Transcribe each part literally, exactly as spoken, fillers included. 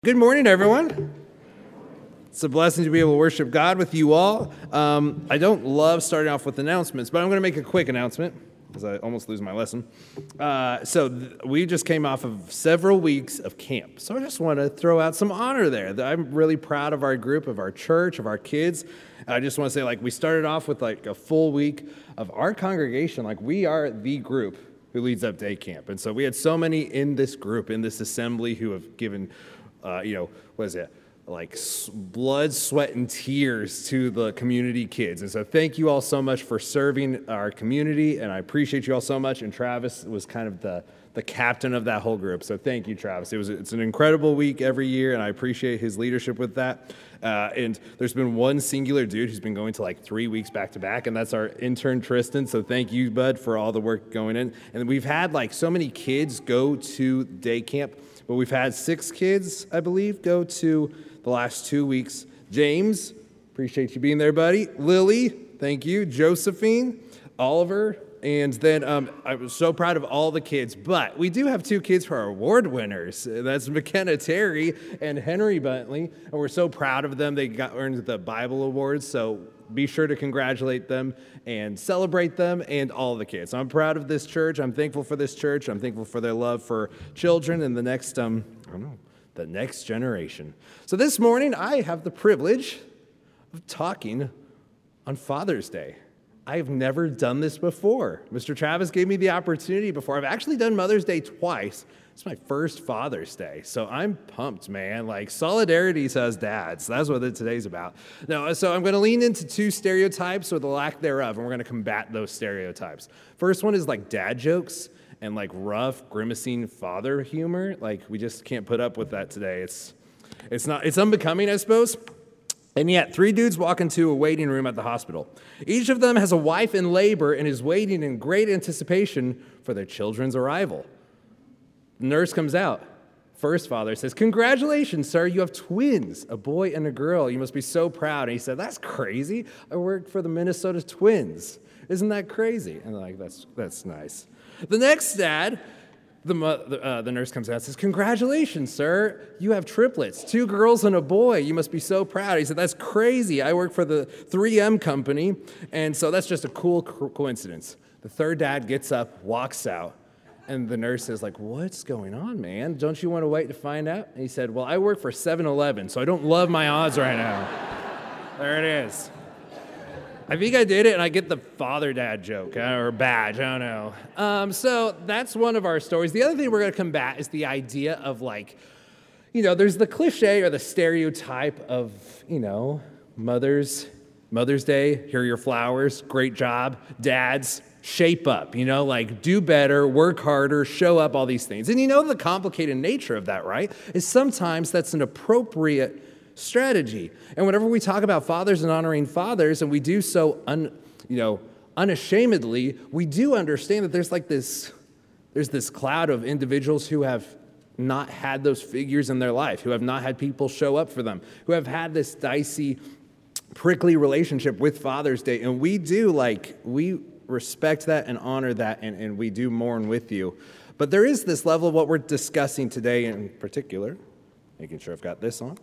Good morning, everyone. It's a blessing to be able to worship God with you all. Um, I don't love starting off with announcements, but I'm going to make a quick announcement because I almost lose my lesson. Uh, so th- we just came off of several weeks of camp. So I just want to throw out some honor there. I'm really proud of our group, of our church, of our kids. I just want to say, like, we started off with like a full week of our congregation. Like, we are the group who leads up day camp. And so we had so many in this group, in this assembly, who have given, uh, you know, what is it? like blood, sweat, and tears to the community kids. And so thank you all so much for serving our community, and I appreciate you all so much. And Travis was kind of the, the captain of that whole group. So thank you, Travis. It was It's an incredible week every year, and I appreciate his leadership with that. Uh, and there's been one singular dude who's been going to like three weeks back to back, and that's our intern, Tristan. So thank you, bud, for all the work going in. And we've had like so many kids go to day camp, but we've had six kids, I believe, go to the last two weeks. James, appreciate you being there, buddy. Lily, thank you. Josephine, Oliver, and then um, I was so proud of all the kids, but we do have two kids who are award winners. That's McKenna Terry and Henry Bentley, and we're so proud of them. They got earned the Bible Awards, so be sure to congratulate them and celebrate them and all the kids. I'm proud of this church. I'm thankful for this church. I'm thankful for their love for children and the next, um, I don't know, the next generation. So this morning, I have the privilege of talking on Father's Day. I've never done this before. Mister Travis gave me the opportunity before. I've actually done Mother's Day twice. It's my first Father's Day, so I'm pumped, man. Like, solidarity says dads. That's what today's about. No, so I'm going to lean into two stereotypes or the lack thereof, and we're going to combat those stereotypes. First one is like dad jokes and like rough, grimacing father humor. Like, we just can't put up with that today. It's it's not it's unbecoming, I suppose. And yet, three dudes walk into a waiting room at the hospital. Each of them has a wife in labor and is waiting in great anticipation for their children's arrival. The nurse comes out. First father says, "Congratulations, sir, you have twins, a boy and a girl. You must be so proud." And he said, "That's crazy. I work for the Minnesota Twins. Isn't that crazy?" And they're like, that's that's nice. The next dad, the, uh, the nurse comes out and says, "Congratulations, sir. You have triplets, two girls and a boy. You must be so proud." He said, "That's crazy. I work for the three M company, and so that's just a cool co- coincidence." The third dad gets up, walks out, and the nurse is like, "What's going on, man? Don't you want to wait to find out?" And he said, "Well, I work for seven eleven, so I don't love my odds right now." There it is. I think I did it, and I get the father-dad joke, or badge, I don't know. Um, so that's one of our stories. The other thing we're going to combat is the idea of, like, you know, there's the cliche or the stereotype of, you know, mothers, Mother's Day, here are your flowers, great job. Dads, shape up, you know, like, do better, work harder, show up, all these things. And you know the complicated nature of that, right? Is sometimes that's an appropriate strategy. And whenever we talk about fathers and honoring fathers, and we do so un, you know, unashamedly, we do understand that there's like this, there's this cloud of individuals who have not had those figures in their life, who have not had people show up for them, who have had this dicey, prickly relationship with Father's Day. And we do, like, we respect that and honor that, and, and we do mourn with you. But there is this level of what we're discussing today in particular, making sure I've got this on,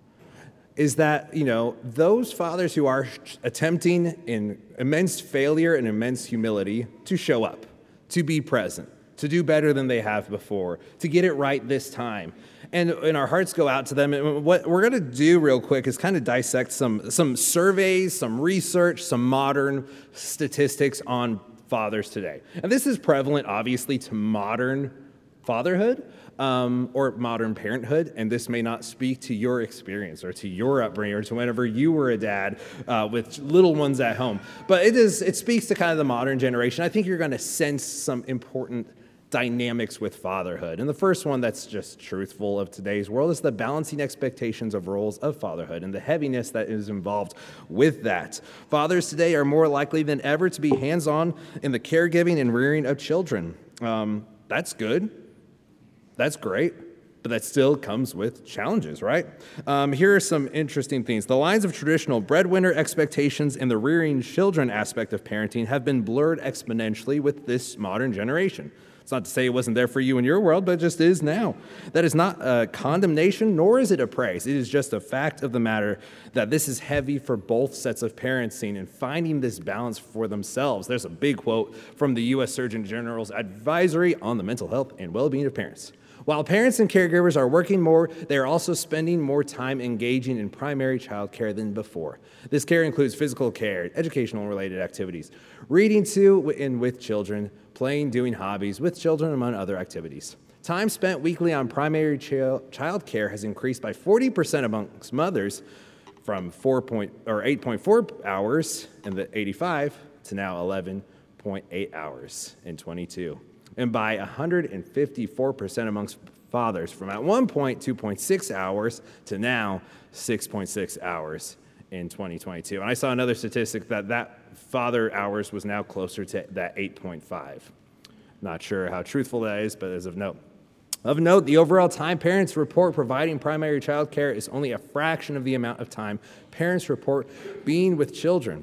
is that, you know, those fathers who are attempting in immense failure and immense humility to show up, to be present, to do better than they have before, to get it right this time. And, and our hearts go out to them. And what we're going to do real quick is kind of dissect some, some surveys, some research, some modern statistics on fathers today. And this is prevalent, obviously, to modern fatherhood. Um, or modern parenthood, and this may not speak to your experience or to your upbringing or to whenever you were a dad uh, with little ones at home. But it is it speaks to kind of the modern generation. I think you're going to sense some important dynamics with fatherhood. And the first one that's just truthful of today's world is the balancing expectations of roles of fatherhood and the heaviness that is involved with that. Fathers today are more likely than ever to be hands-on in the caregiving and rearing of children. Um, that's good. That's great, but that still comes with challenges, right? Um, here are some interesting things. The lines of traditional breadwinner expectations and the rearing children aspect of parenting have been blurred exponentially with this modern generation. It's not to say it wasn't there for you in your world, but it just is now. That is not a condemnation, nor is it a praise. It is just a fact of the matter that this is heavy for both sets of parenting and finding this balance for themselves. There's a big quote from the U S Surgeon General's Advisory on the Mental Health and Well-Being of Parents. While parents and caregivers are working more, they are also spending more time engaging in primary child care than before. This care includes physical care, educational-related activities, reading to and with children, playing, doing hobbies with children, among other activities. Time spent weekly on primary child care has increased by forty percent amongst mothers, from four point, or eight point four hours in the eighty-five to now eleven point eight hours in twenty-two. And by one hundred fifty-four percent amongst fathers, from at one point two point six hours to now six point six hours in twenty twenty-two. And I saw another statistic that that father hours was now closer to that eight point five. Not sure how truthful that is, but as of note. Of note, the overall time parents report providing primary child care is only a fraction of the amount of time parents report being with children.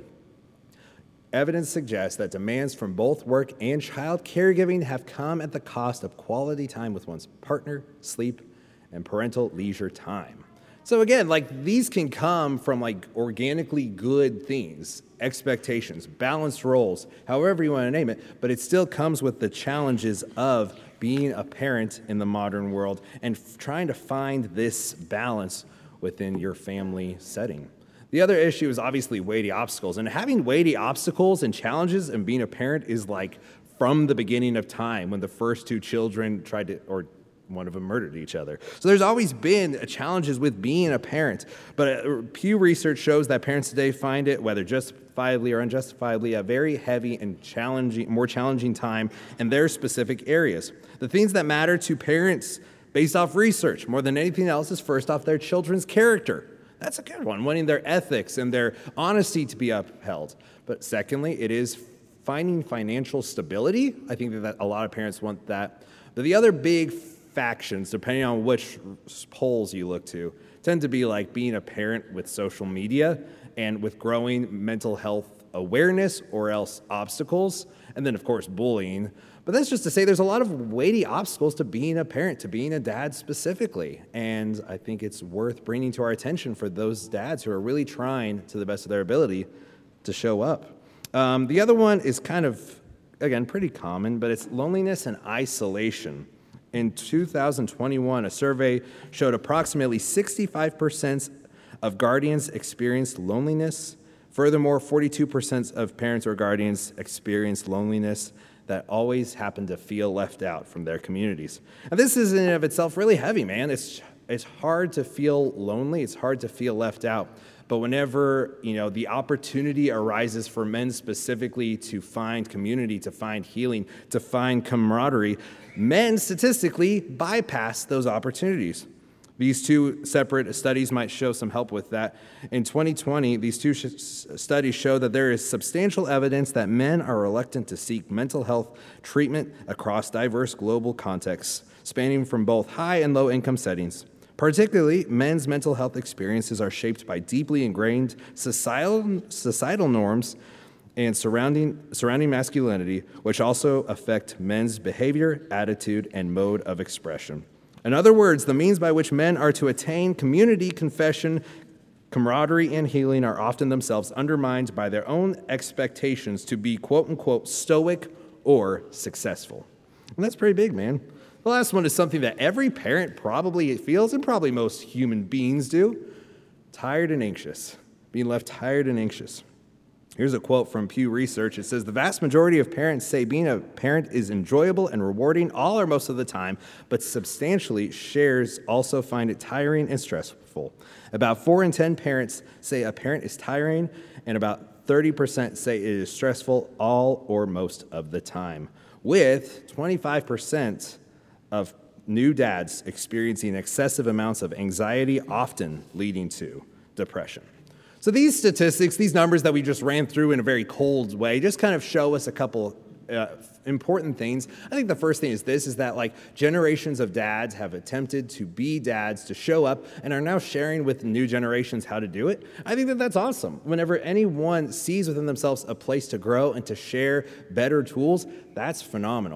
Evidence suggests that demands from both work and child caregiving have come at the cost of quality time with one's partner, sleep, and parental leisure time. So again, like these can come from like organically good things, expectations, balanced roles, however you want to name it, but it still comes with the challenges of being a parent in the modern world and f- trying to find this balance within your family setting. The other issue is obviously weighty obstacles, and having weighty obstacles and challenges and being a parent is like from the beginning of time when the first two children tried to, or one of them murdered each other. So there's always been challenges with being a parent, but Pew Research shows that parents today find it, whether justifiably or unjustifiably, a very heavy and challenging, more challenging time in their specific areas. The things that matter to parents based off research more than anything else is first off their children's character. That's a good one, wanting their ethics and their honesty to be upheld. But secondly, it is finding financial stability. I think that a lot of parents want that. But the other big factions, depending on which polls you look to, tend to be like being a parent with social media and with growing mental health awareness or else obstacles, and then of course bullying. But that's just to say there's a lot of weighty obstacles to being a parent, to being a dad specifically. And I think it's worth bringing to our attention for those dads who are really trying to the best of their ability to show up. Um, the other one is kind of, again, pretty common, but it's loneliness and isolation. In two thousand twenty-one, a survey showed approximately sixty-five percent of guardians experienced loneliness. Furthermore, forty-two percent of parents or guardians experienced loneliness that always happen to feel left out from their communities. And this is in and of itself really heavy, man. It's it's hard to feel lonely. It's hard to feel left out. But whenever, you know, the opportunity arises for men specifically to find community, to find healing, to find camaraderie, men statistically bypass those opportunities. These two separate studies might show some help with that. In twenty twenty, these two sh- studies show that there is substantial evidence that men are reluctant to seek mental health treatment across diverse global contexts, spanning from both high and low income settings. Particularly, men's mental health experiences are shaped by deeply ingrained societal, societal norms and surrounding, surrounding masculinity, which also affect men's behavior, attitude, and mode of expression. In other words, the means by which men are to attain community, confession, camaraderie, and healing are often themselves undermined by their own expectations to be quote-unquote stoic or successful. And that's pretty big, man. The last one is something that every parent probably feels, and probably most human beings do: tired and anxious, being left tired and anxious. Here's a quote from Pew Research. It says, "The vast majority of parents say being a parent is enjoyable and rewarding all or most of the time, but substantially shares also find it tiring and stressful. About four in ten parents say a parent is tiring, and about thirty percent say it is stressful all or most of the time, with twenty-five percent of new dads experiencing excessive amounts of anxiety, often leading to depression." So these statistics, these numbers that we just ran through in a very cold way, just kind of show us a couple uh, important things. I think the first thing is this, is that like generations of dads have attempted to be dads, to show up, and are now sharing with new generations how to do it. I think that that's awesome. Whenever anyone sees within themselves a place to grow and to share better tools, that's phenomenal.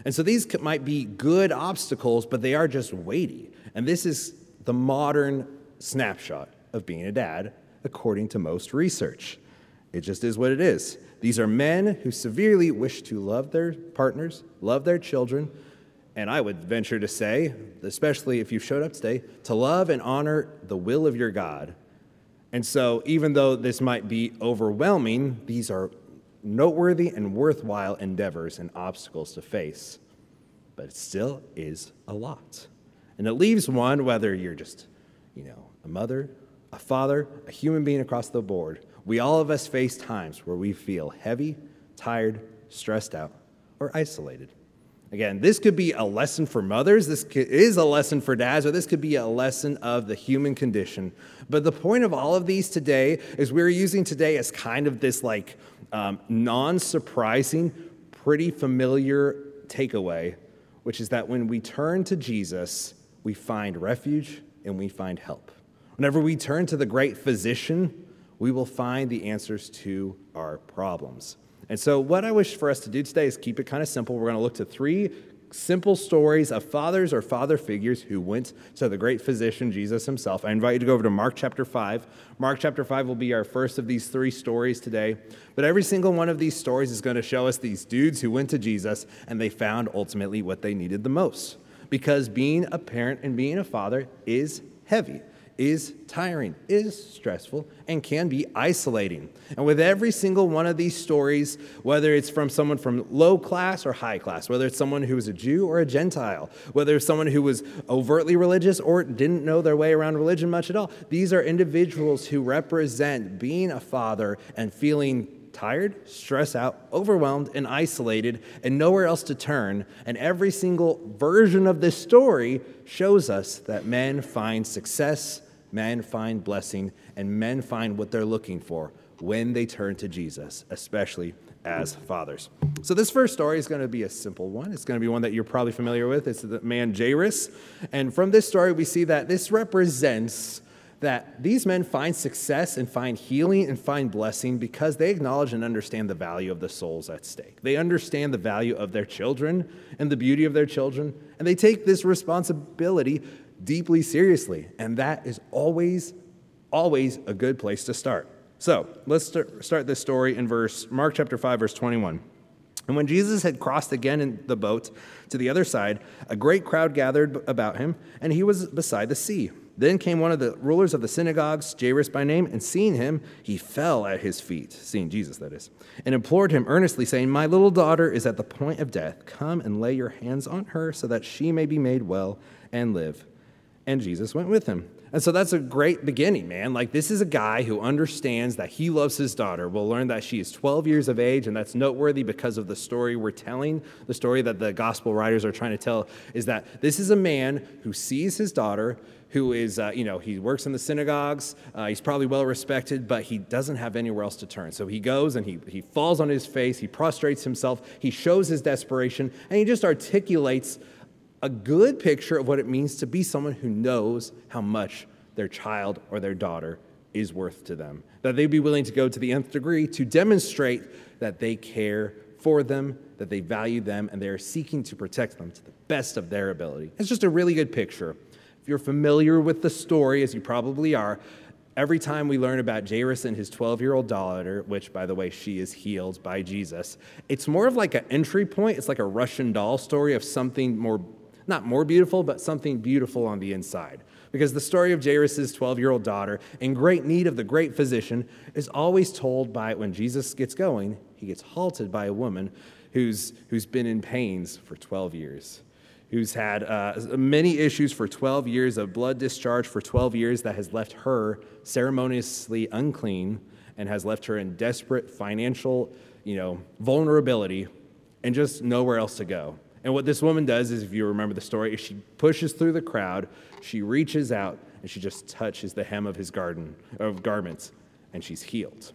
And so these might be good obstacles, but they are just weighty. And this is the modern snapshot of being a dad, according to most research. It just is what it is. These are men who severely wish to love their partners, love their children, and I would venture to say, especially if you showed up today, to love and honor the will of your God. And so even though this might be overwhelming, these are noteworthy and worthwhile endeavors and obstacles to face. But it still is a lot. And it leaves one, whether you're just, you know, a mother, a father, a human being across the board, we all of us face times where we feel heavy, tired, stressed out, or isolated. Again, this could be a lesson for mothers, this is a lesson for dads, or this could be a lesson of the human condition. But the point of all of these today is we're using today as kind of this like um, non-surprising, pretty familiar takeaway, which is that when we turn to Jesus, we find refuge and we find help. Whenever we turn to the great physician, we will find the answers to our problems. And so what I wish for us to do today is keep it kind of simple. We're going to look to three simple stories of fathers or father figures who went to the great physician, Jesus himself. I invite you to go over to Mark chapter five. Mark chapter five will be our first of these three stories today. But every single one of these stories is going to show us these dudes who went to Jesus and they found ultimately what they needed the most. Because being a parent and being a father is heavy, is tiring, is stressful, and can be isolating. And with every single one of these stories, whether it's from someone from low class or high class, whether it's someone who was a Jew or a Gentile, whether it's someone who was overtly religious or didn't know their way around religion much at all, these are individuals who represent being a father and feeling tired, stressed out, overwhelmed, and isolated, and nowhere else to turn. And every single version of this story shows us that men find success, men find blessing, and men find what they're looking for when they turn to Jesus, especially as fathers. So this first story is going to be a simple one. It's going to be one that you're probably familiar with. It's the man Jairus. And from this story, we see that this represents that these men find success and find healing and find blessing because they acknowledge and understand the value of the souls at stake. They understand the value of their children and the beauty of their children, and they take this responsibility deeply seriously. And that is always, always a good place to start. So let's start, start this story in verse Mark chapter five, verse twenty-one. And when Jesus had crossed again in the boat to the other side, a great crowd gathered about him, and he was beside the sea. Then came one of the rulers of the synagogues, Jairus by name, and seeing him, he fell at his feet, seeing Jesus, that is, and implored him earnestly, saying, "My little daughter is at the point of death. Come and lay your hands on her so that she may be made well and live." And Jesus went with him. And so that's a great beginning, man. Like, this is a guy who understands that he loves his daughter. We'll learn that she is twelve years of age, and that's noteworthy because of the story we're telling. The story that the gospel writers are trying to tell is that this is a man who sees his daughter, who is, uh, you know, he works in the synagogues. Uh, he's probably well respected, but he doesn't have anywhere else to turn. So he goes and he, he falls on his face. He prostrates himself. He shows his desperation, and he just articulates a good picture of what it means to be someone who knows how much their child or their daughter is worth to them. That they'd be willing to go to the nth degree to demonstrate that they care for them, that they value them, and they are seeking to protect them to the best of their ability. It's just a really good picture. If you're familiar with the story, as you probably are, every time we learn about Jairus and his twelve-year-old daughter, which, by the way, she is healed by Jesus, it's more of like an entry point. It's like a Russian doll story of something more, not more beautiful, but something beautiful on the inside. Because the story of Jairus' twelve-year-old daughter, in great need of the great physician, is always told by, when Jesus gets going, he gets halted by a woman who's, who's been in pains for twelve years, who's had uh, many issues for twelve years, of blood discharge for twelve years that has left her ceremoniously unclean and has left her in desperate financial, you know, vulnerability and just nowhere else to go. And what this woman does is, if you remember the story, is she pushes through the crowd, she reaches out, and she just touches the hem of his garden of garments, and she's healed.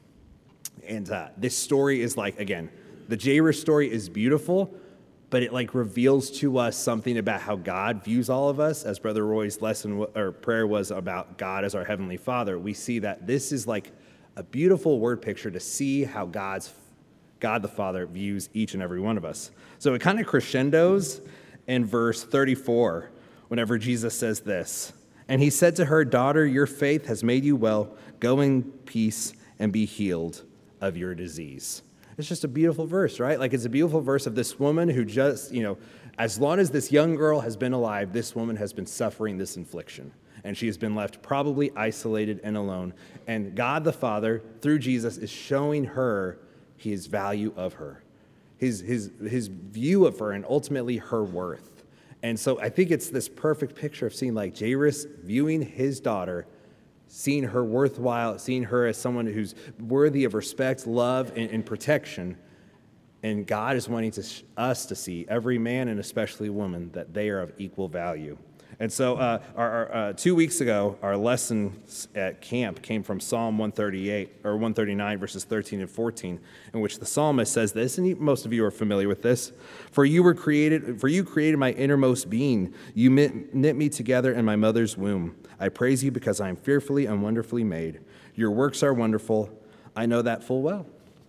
And uh, this story is like, again, the Jairus story is beautiful, but it like reveals to us something about how God views all of us. As Brother Roy's lesson or prayer was about God as our Heavenly Father, we see that this is like a beautiful word picture to see how God's God the Father views each and every one of us. So it kind of crescendos in verse thirty-four whenever Jesus says this. And he said to her, "Daughter, your faith has made you well. Go in peace and be healed of your disease." It's just a beautiful verse, right? Like, it's a beautiful verse of this woman who just, you know, as long as this young girl has been alive, this woman has been suffering this infliction. And she has been left probably isolated and alone. And God the Father, through Jesus, is showing her his value of her, his, his, his view of her, and ultimately her worth. And so I think it's this perfect picture of seeing like Jairus viewing his daughter, seeing her worthwhile, seeing her as someone who's worthy of respect, love, and, and protection. And God is wanting to, us to see, every man and especially woman, that they are of equal value. And so uh, our, our, uh, two weeks ago, our lesson at camp came from Psalm one thirty-eight, or one thirty-nine, verses thirteen and fourteen, in which the psalmist says this, and most of you are familiar with this. For you were created, for you created my innermost being. You knit, knit me together in my mother's womb. I praise you because I am fearfully and wonderfully made. Your works are wonderful. I know that full well.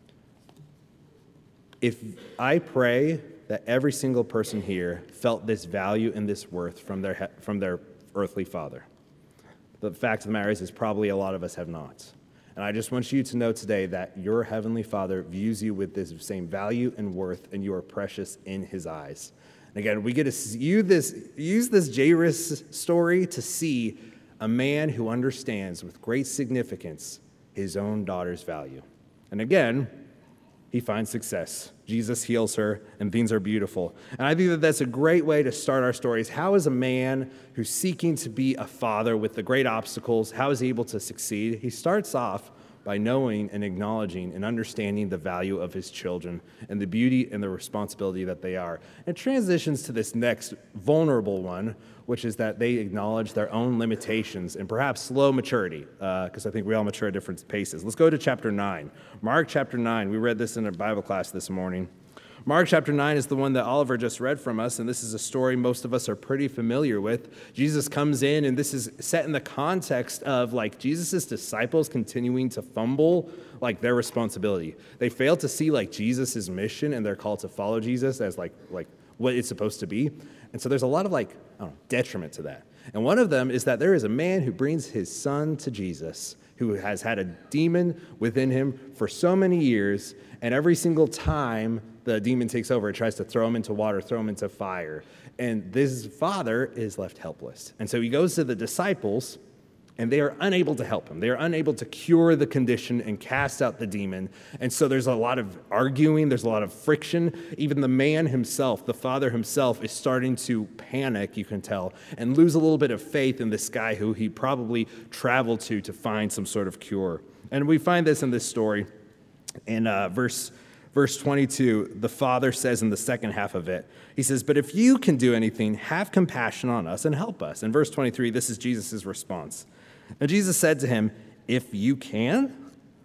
If I pray that every single person here felt this value and this worth from their from their earthly father. The fact of the matter is, is probably a lot of us have not. And I just want you to know today that your heavenly Father views you with this same value and worth, and you are precious in his eyes. And again, we get to use this, use this Jairus story to see a man who understands with great significance his own daughter's value. And again, he finds success. Jesus heals her, and things are beautiful. And I think that that's a great way to start our stories. How is a man who's seeking to be a father with the great obstacles, how is he able to succeed? He starts off by knowing and acknowledging and understanding the value of his children and the beauty and the responsibility that they are. It transitions to this next vulnerable one, which is that they acknowledge their own limitations and perhaps slow maturity, because uh, I think we all mature at different paces. Let's go to chapter nine. Mark chapter nine. We read this in a Bible class this morning. Mark chapter nine is the one that Oliver just read from us, and this is a story most of us are pretty familiar with. Jesus comes in, and this is set in the context of like Jesus' disciples continuing to fumble like their responsibility. They fail to see like Jesus' mission and their call to follow Jesus as like like what it's supposed to be. And so there's a lot of like, I don't know, detriment to that. And one of them is that there is a man who brings his son to Jesus who has had a demon within him for so many years, and every single time the demon takes over, it tries to throw him into water, throw him into fire. And this father is left helpless. And so he goes to the disciples, and they are unable to help him. They are unable to cure the condition and cast out the demon. And so there's a lot of arguing. There's a lot of friction. Even the man himself, the father himself, is starting to panic, you can tell, and lose a little bit of faith in this guy who he probably traveled to to find some sort of cure. And we find this in this story. In uh, verse, verse twenty-two, the father says in the second half of it, he says, "But if you can do anything, have compassion on us and help us." In verse twenty-three, this is Jesus' response. And Jesus said to him, "If you can,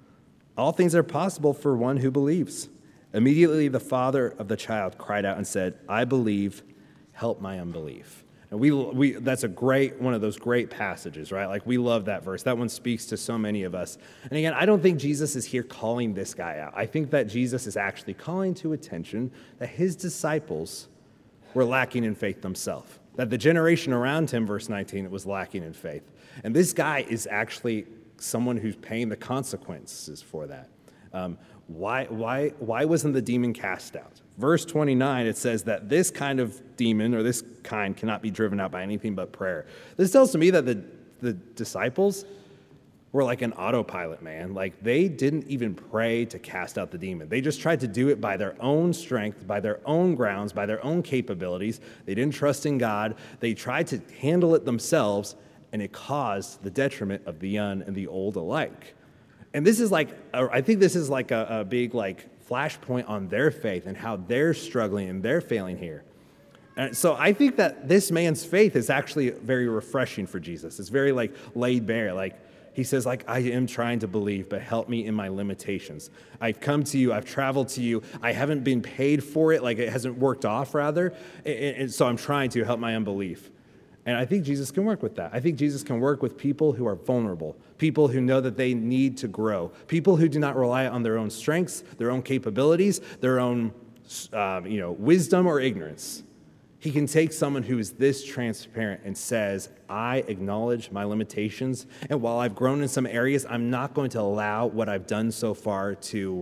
all things are possible for one who believes." Immediately the father of the child cried out and said, "I believe, help my unbelief." And we, we that's a great, one of those great passages, right? Like, we love that verse. That one speaks to so many of us. And again, I don't think Jesus is here calling this guy out. I think that Jesus is actually calling to attention that his disciples were lacking in faith themselves. That the generation around him, verse nineteen, was lacking in faith. And this guy is actually someone who's paying the consequences for that. Um, why, why, why wasn't the demon cast out? Verse twenty-nine, it says that this kind of demon, or this kind, cannot be driven out by anything but prayer. This tells to me that the, the disciples were like an autopilot, man. Like, they didn't even pray to cast out the demon. They just tried to do it by their own strength, by their own grounds, by their own capabilities. They didn't trust in God. They tried to handle it themselves, and it caused the detriment of the young and the old alike. And this is like, I think this is like a, a big like flashpoint on their faith and how they're struggling and they're failing here. And so I think that this man's faith is actually very refreshing for Jesus. It's very like laid bare. Like, he says, like, I am trying to believe, but help me in my limitations. I've come to you. I've traveled to you. I haven't been paid for it. Like, it hasn't worked off, rather. And so I'm trying to help my unbelief. And I think Jesus can work with that. I think Jesus can work with people who are vulnerable, people who know that they need to grow, people who do not rely on their own strengths, their own capabilities, their own um, you know, wisdom or ignorance. He can take someone who is this transparent and says, I acknowledge my limitations, and while I've grown in some areas, I'm not going to allow what I've done so far to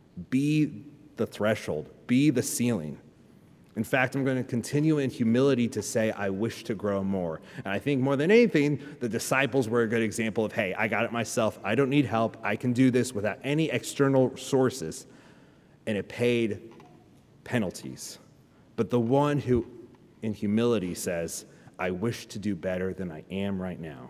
be the threshold, be the ceiling. In fact, I'm going to continue in humility to say, I wish to grow more. And I think more than anything, the disciples were a good example of, hey, I got it myself. I don't need help. I can do this without any external sources. And it paid penalties. But the one who in humility says, I wish to do better than I am right now,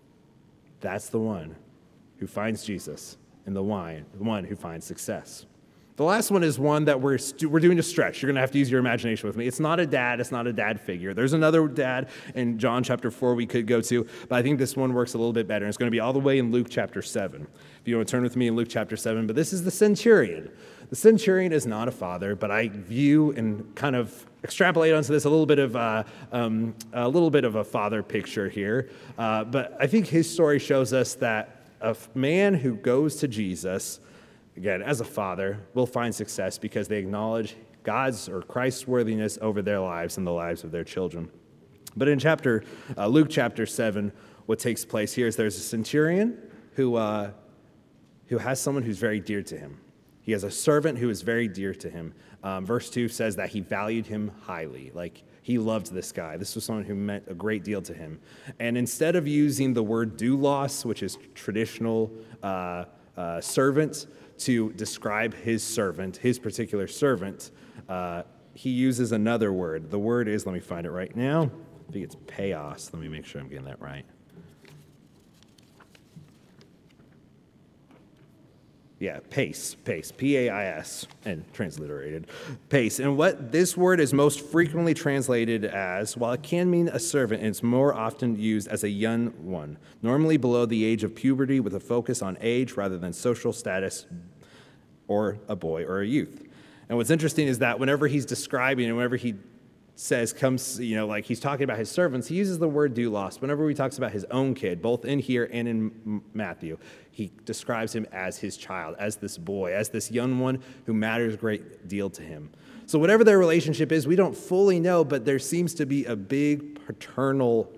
that's the one who finds Jesus and the one, the one who finds success. The last one is one that we're st- we're doing a stretch. You're going to have to use your imagination with me. It's not a dad. It's not a dad figure. There's another dad in John chapter four we could go to, but I think this one works a little bit better. It's going to be all the way in Luke chapter seven. If you want to turn with me in Luke chapter seven, but this is the centurion. The centurion is not a father, but I view and kind of extrapolate onto this a little bit of uh, um, a little bit of a father picture here. Uh, but I think his story shows us that a man who goes to Jesus, again, as a father, will find success because they acknowledge God's or Christ's worthiness over their lives and the lives of their children. But in chapter uh, Luke chapter seven, what takes place here is there's a centurion who uh, who has someone who's very dear to him. He has a servant who is very dear to him. Um, verse two says that he valued him highly. Like, he loved this guy. This was someone who meant a great deal to him. And instead of using the word doulos, which is traditional uh, uh, servant, to describe his servant, his particular servant, uh, he uses another word. The word is, let me find it right now. I think it's paios. Let me make sure I'm getting that right. Yeah, pace, pace, P A I S, and transliterated, pace. And what this word is most frequently translated as, while it can mean a servant, it's more often used as a young one, normally below the age of puberty with a focus on age rather than social status, or a boy or a youth. And what's interesting is that whenever he's describing and whenever he says, comes, you know, like he's talking about his servants, he uses the word doulos. Whenever he talks about his own kid, both in here and in Matthew, he describes him as his child, as this boy, as this young one who matters a great deal to him. So whatever their relationship is, we don't fully know, but there seems to be a big paternal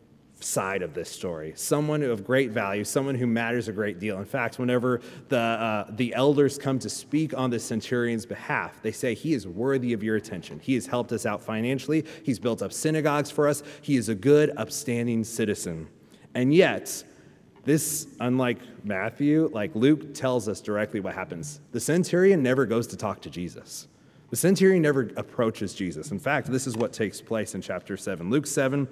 side of this story. Someone of great value, someone who matters a great deal. In fact, whenever the uh, the elders come to speak on the centurion's behalf, they say, he is worthy of your attention. He has helped us out financially. He's built up synagogues for us. He is a good, upstanding citizen. And yet, this, unlike Matthew, like Luke tells us directly what happens. The centurion never goes to talk to Jesus. The centurion never approaches Jesus. In fact, this is what takes place in chapter seven. Luke seven,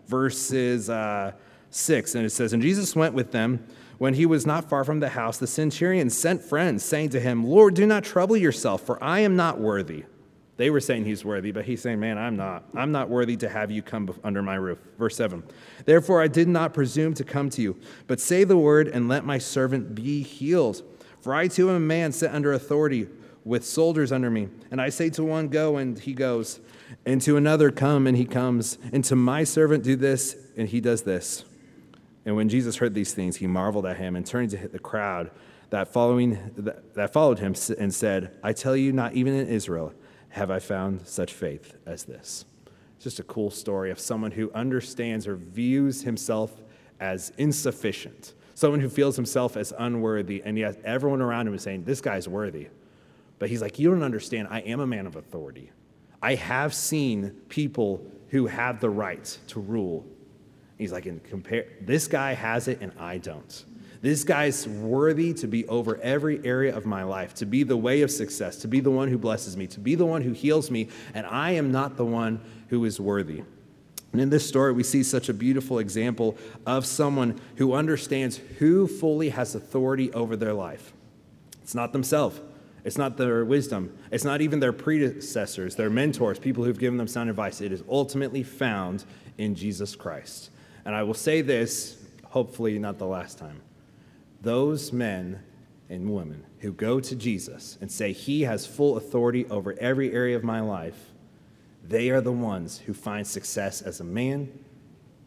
verses uh, six, and it says, and Jesus went with them. When he was not far from the house, the centurion sent friends, saying to him, Lord, do not trouble yourself, for I am not worthy. They were saying he's worthy, but he's saying, man, I'm not. I'm not worthy to have you come under my roof. Verse seven, therefore I did not presume to come to you, but say the word and let my servant be healed. For I too am a man set under authority with soldiers under me. And I say to one, go, and he goes. And to another, come, and he comes. And to my servant, do this, and he does this. And when Jesus heard these things, he marveled at him and turned to the crowd that following that followed him and said, I tell you, not even in Israel have I found such faith as this. It's just a cool story of someone who understands or views himself as insufficient, someone who feels himself as unworthy, and yet everyone around him is saying, this guy's worthy. But he's like, you don't understand. I am a man of authority. I have seen people who have the right to rule. He's like, and compare, this guy has it and I don't. This guy's worthy to be over every area of my life, to be the way of success, to be the one who blesses me, to be the one who heals me, and I am not the one who is worthy. And in this story, we see such a beautiful example of someone who understands who fully has authority over their life. It's not themselves. It's not their wisdom. It's not even their predecessors, their mentors, people who've given them sound advice. It is ultimately found in Jesus Christ. And I will say this, hopefully not the last time. Those men and women who go to Jesus and say he has full authority over every area of my life, they are the ones who find success as a man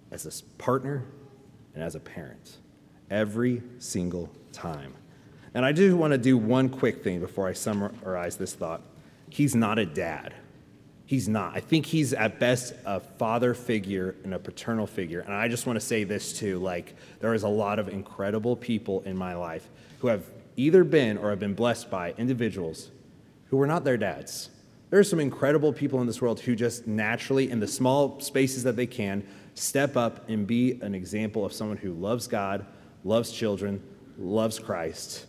as a partner, and as a parent. Every single time. And I do want to do one quick thing before I summarize this thought. He's not a dad. He's not. I think he's at best a father figure and a paternal figure. And I just want to say this too, like there is a lot of incredible people in my life who have either been or have been blessed by individuals who were not their dads. There are some incredible people in this world who just naturally, in the small spaces that they can, step up and be an example of someone who loves God, loves children, loves Christ.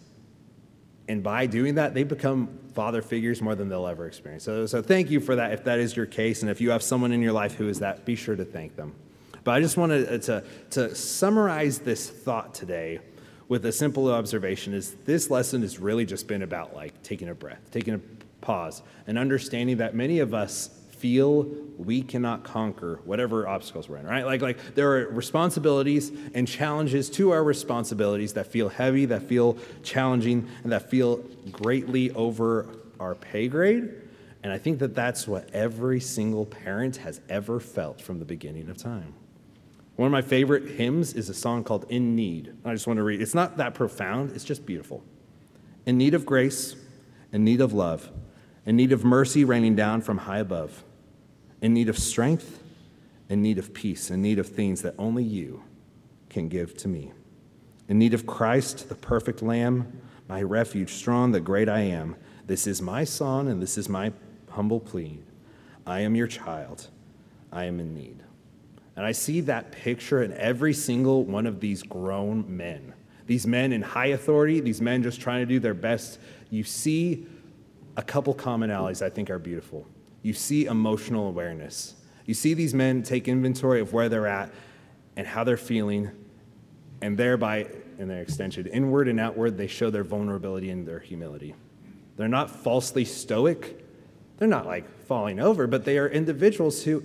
And by doing that, they become father figures more than they'll ever experience. So, so thank you for that if that is your case. And if you have someone in your life who is that, be sure to thank them. But I just wanted to, to summarize this thought today with a simple observation is this lesson has really just been about like taking a breath, taking a pause, and understanding that many of us feel we cannot conquer whatever obstacles we're in, right? Like, like there are responsibilities and challenges to our responsibilities that feel heavy, that feel challenging, and that feel greatly over our pay grade. And I think that that's what every single parent has ever felt from the beginning of time. One of my favorite hymns is a song called In Need. I just want to read. It's not that profound. It's just beautiful. In need of grace, in need of love, in need of mercy raining down from high above, in need of strength, in need of peace, in need of things that only you can give to me. In need of Christ, the perfect Lamb, my refuge strong, the great I am. This is my song and this is my humble plea. I am your child. I am in need. And I see that picture in every single one of these grown men. These men in high authority, these men just trying to do their best. You see a couple commonalities I think are beautiful. You see emotional awareness. You see these men take inventory of where they're at and how they're feeling, and thereby, in their extension, inward and outward, they show their vulnerability and their humility. They're not falsely stoic. They're not like falling over, but they are individuals who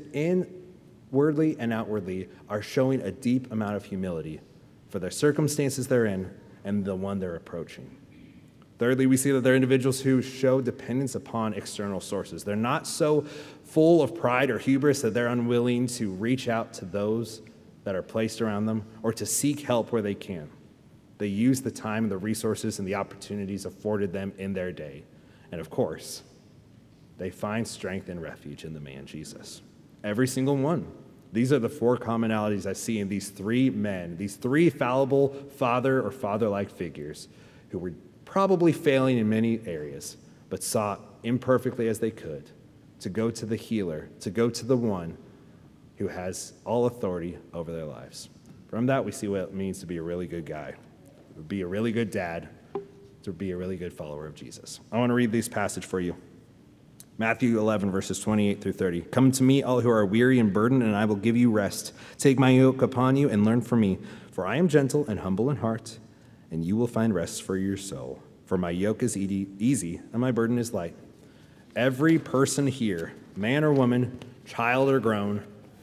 inwardly and outwardly are showing a deep amount of humility for their circumstances they're in and the one they're approaching. Thirdly, we see that they're individuals who show dependence upon external sources. They're not so full of pride or hubris that they're unwilling to reach out to those that are placed around them or to seek help where they can. They use the time and the resources and the opportunities afforded them in their day. And of course, they find strength and refuge in the man Jesus. Every single one. These are the four commonalities I see in these three men, these three fallible father or father-like figures who were probably failing in many areas, but sought imperfectly as they could to go to the healer, to go to the one who has all authority over their lives. From that, we see what it means to be a really good guy, to be a really good dad, to be a really good follower of Jesus. I want to read this passage for you. Matthew eleven, verses twenty-eight through thirty. Come to me, all who are weary and burdened, and I will give you rest. Take my yoke upon you and learn from me, for I am gentle and humble in heart, and you will find rest for your soul. For my yoke is easy and my burden is light. Every person here, man or woman, child or grown,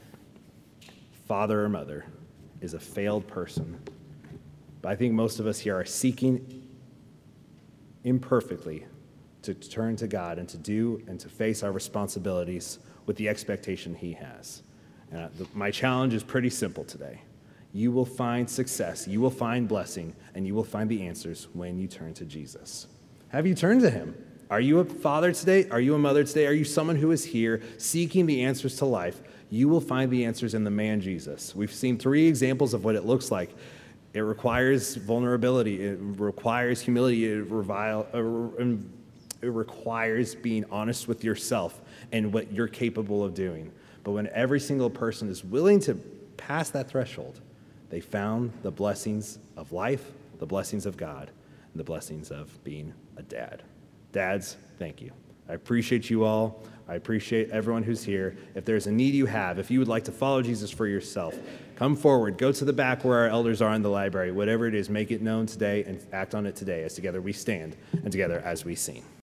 father or mother, is a failed person. But I think most of us here are seeking imperfectly to turn to God and to do and to face our responsibilities with the expectation he has. And my challenge is pretty simple today. You will find success, you will find blessing, and you will find the answers when you turn to Jesus. Have you turned to him? Are you a father today? Are you a mother today? Are you someone who is here seeking the answers to life? You will find the answers in the man Jesus. We've seen three examples of what it looks like. It requires vulnerability. It requires humility. It, revile, uh, it requires being honest with yourself and what you're capable of doing. But when every single person is willing to pass that threshold, they found the blessings of life, the blessings of God, and the blessings of being a dad. Dads, thank you. I appreciate you all. I appreciate everyone who's here. If there's a need you have, if you would like to follow Jesus for yourself, come forward. Go to the back where our elders are in the library. Whatever it is, make it known today and act on it today as together we stand and together as we sing.